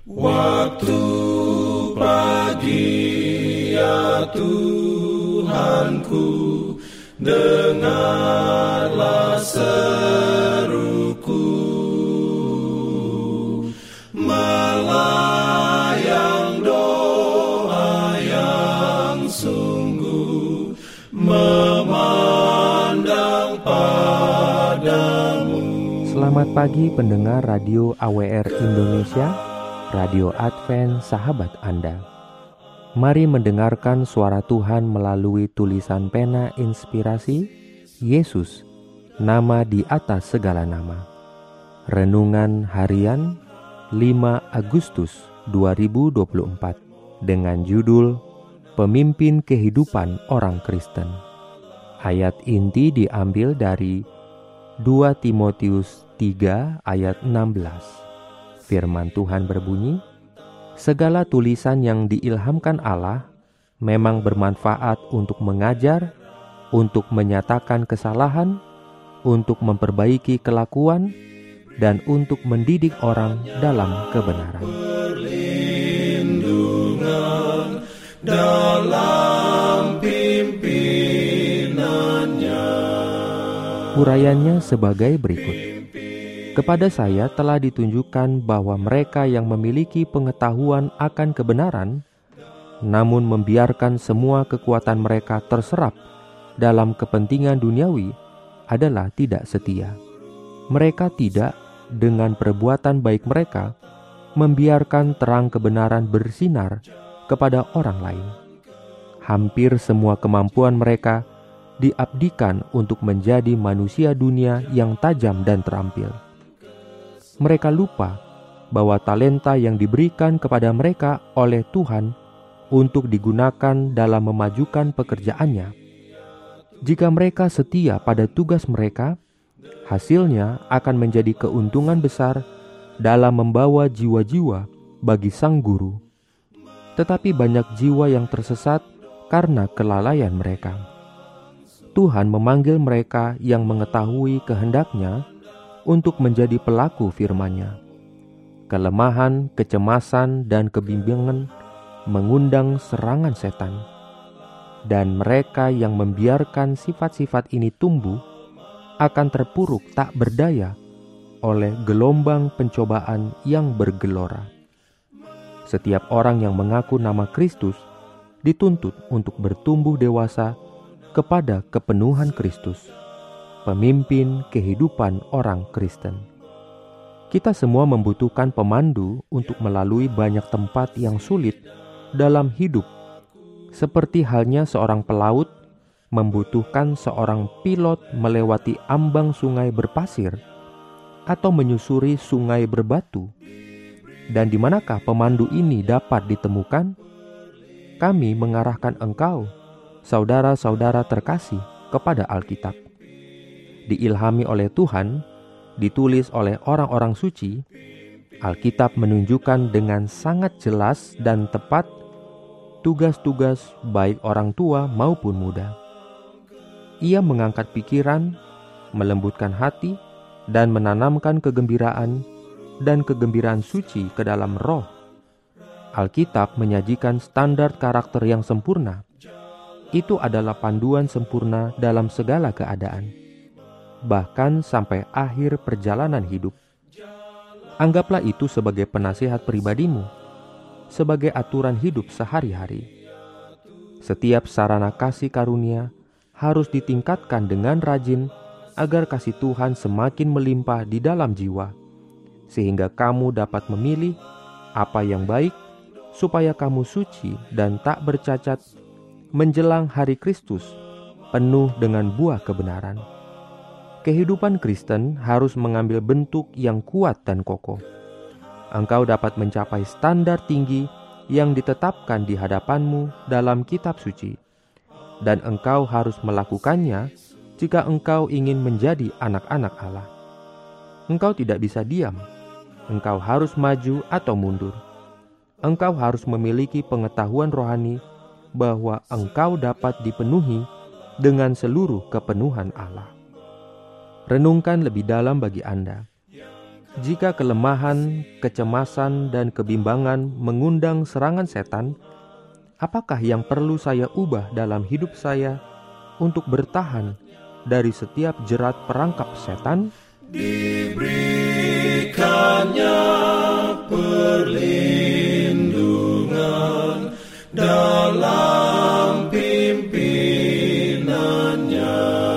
Waktu pagi ya Tuhanku, dengarlah seruku, melayang doa yang sungguh, memandang padamu. Selamat pagi pendengar Radio AWR Indonesia, Radio Advent Sahabat Anda. Mari mendengarkan suara Tuhan melalui tulisan pena inspirasi Yesus, nama di atas segala nama. Renungan harian 5 Agustus 2024 dengan judul Pemimpin Kehidupan Orang Kristen. Ayat inti diambil dari 2 Timotius 3 ayat 16. Firman Tuhan berbunyi, segala tulisan yang diilhamkan Allah memang bermanfaat untuk mengajar, untuk menyatakan kesalahan, untuk memperbaiki kelakuan, dan untuk mendidik orang dalam kebenaran. Perlindungan dalam pimpinannya. Urayanya sebagai berikut. Kepada saya telah ditunjukkan bahwa mereka yang memiliki pengetahuan akan kebenaran, namun membiarkan semua kekuatan mereka terserap dalam kepentingan duniawi, adalah tidak setia. Mereka tidak, dengan perbuatan baik mereka, membiarkan terang kebenaran bersinar kepada orang lain. Hampir semua kemampuan mereka diabdikan untuk menjadi manusia dunia yang tajam dan terampil. Mereka lupa bahwa talenta yang diberikan kepada mereka oleh Tuhan untuk digunakan dalam memajukan pekerjaannya. Jika mereka setia pada tugas mereka, hasilnya akan menjadi keuntungan besar dalam membawa jiwa-jiwa bagi Sang Guru. Tetapi banyak jiwa yang tersesat karena kelalaian mereka. Tuhan memanggil mereka yang mengetahui kehendaknya untuk menjadi pelaku firman-Nya. Kelemahan, kecemasan, dan kebimbangan mengundang serangan setan. Dan mereka yang membiarkan sifat-sifat ini tumbuh akan terpuruk tak berdaya oleh gelombang pencobaan yang bergelora. Setiap orang yang mengaku nama Kristus dituntut untuk bertumbuh dewasa kepada kepenuhan Kristus, pemimpin kehidupan orang Kristen. Kita semua membutuhkan pemandu untuk melalui banyak tempat yang sulit dalam hidup, seperti halnya seorang pelaut membutuhkan seorang pilot melewati ambang sungai berpasir atau menyusuri sungai berbatu. Dan di manakah pemandu ini dapat ditemukan? Kami mengarahkan engkau, saudara-saudara terkasih, kepada Alkitab. Diilhami oleh Tuhan, ditulis oleh orang-orang suci, Alkitab menunjukkan dengan sangat jelas dan tepat tugas-tugas baik orang tua maupun muda. Ia mengangkat pikiran, melembutkan hati, dan menanamkan kegembiraan dan kegembiraan suci ke dalam roh. Alkitab menyajikan standar karakter yang sempurna. Itu adalah panduan sempurna dalam segala keadaan, bahkan sampai akhir perjalanan hidup. Anggaplah itu sebagai penasihat pribadimu, sebagai aturan hidup sehari-hari. Setiap sarana kasih karunia harus ditingkatkan dengan rajin agar kasih Tuhan semakin melimpah di dalam jiwa, sehingga kamu dapat memilih apa yang baik, supaya kamu suci dan tak bercacat menjelang hari Kristus, penuh dengan buah kebenaran. Kehidupan Kristen harus mengambil bentuk yang kuat dan kokoh. Engkau dapat mencapai standar tinggi yang ditetapkan di hadapanmu dalam kitab suci, dan engkau harus melakukannya jika engkau ingin menjadi anak-anak Allah. Engkau tidak bisa diam. Engkau harus maju atau mundur. Engkau harus memiliki pengetahuan rohani bahwa engkau dapat dipenuhi dengan seluruh kepenuhan Allah. Renungkan lebih dalam bagi Anda. Jika kelemahan, kecemasan, dan kebimbangan mengundang serangan setan, apakah yang perlu saya ubah dalam hidup saya untuk bertahan dari setiap jerat perangkap setan? Diberikannya perlindungan dalam pimpinannya.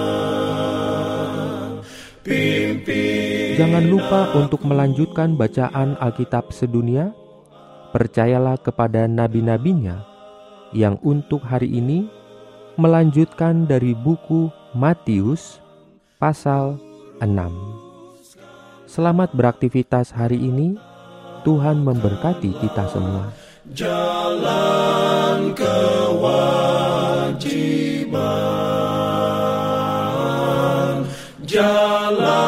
Jangan lupa untuk melanjutkan bacaan Alkitab sedunia. Percayalah kepada nabi-nabinya yang untuk hari ini melanjutkan dari buku Matius pasal 6. Selamat beraktivitas hari ini. Tuhan memberkati kita semua. Jalan kewajiban, jalan